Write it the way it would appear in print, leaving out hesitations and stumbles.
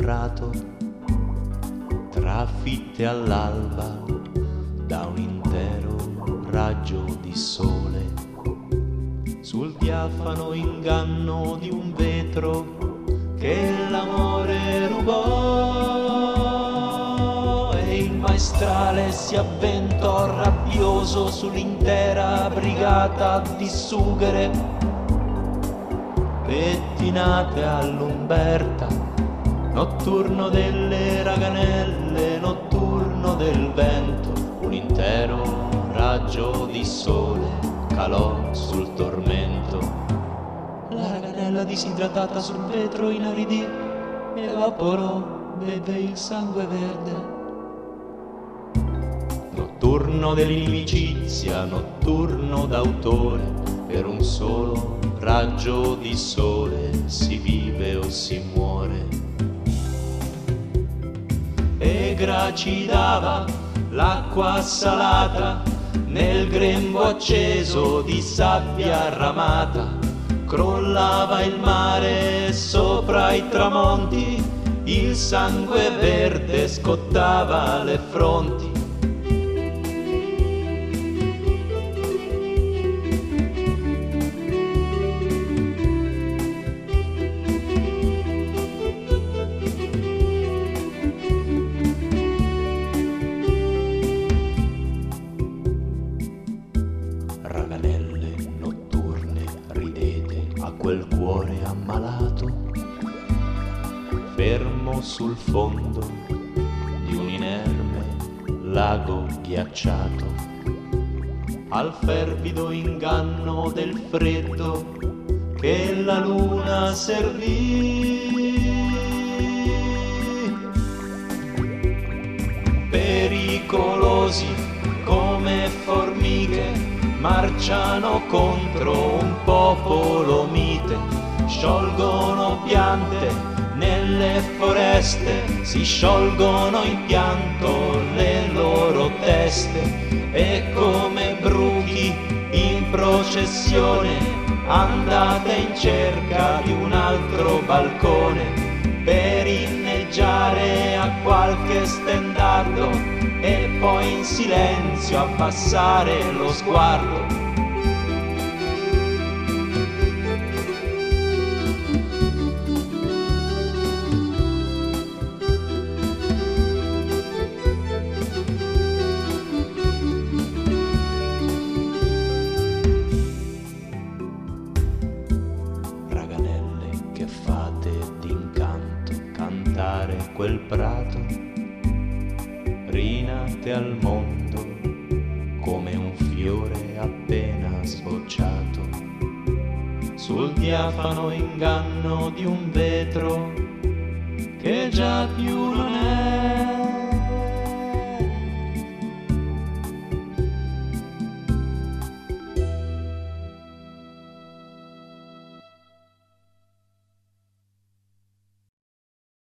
prato, trafitte all'alba da un intero raggio di sole, sul diafano inganno di un vetro che l'amore rubò, e il maestrale si avventò rabbioso sull'intera brigata di sughero, pettinate all'Umberta, notturno delle raganelle, notturno del vento, un intero raggio di sole calò sul tormento. La raganella disidratata sul vetro inaridì, evaporò, beve il sangue verde. Notturno dell'inimicizia, notturno d'autore, per un solo raggio di sole si vive o si muore. E gracidava l'acqua salata nel grembo acceso di sabbia ramata, crollava il mare sopra i tramonti, il sangue verde scottava le fronti. Raganelle notturne, ridete a quel cuore ammalato, fermo sul fondo di un inerme lago ghiacciato, al fervido inganno del freddo che la luna servì. Pericolosi come formiche marciano contro un popolo mite, sciolgono piante nelle foreste, si sciolgono in pianto le loro teste, e come bruchi in processione andate in cerca di un altro balcone per inneggiare a qualche stendardo e poi in silenzio abbassare lo sguardo. Raganelle che fate d'incanto cantare quel prato, rinate al mondo come un fiore appena sbocciato, sul diafano inganno di un vetro che già più non